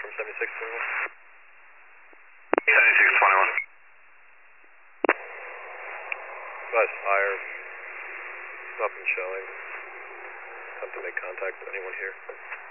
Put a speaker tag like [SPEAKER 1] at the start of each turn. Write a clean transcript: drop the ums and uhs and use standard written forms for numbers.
[SPEAKER 1] from 7621.
[SPEAKER 2] 7621.
[SPEAKER 1] Advise fire. Nothing showing. Attempt to make contact with anyone here.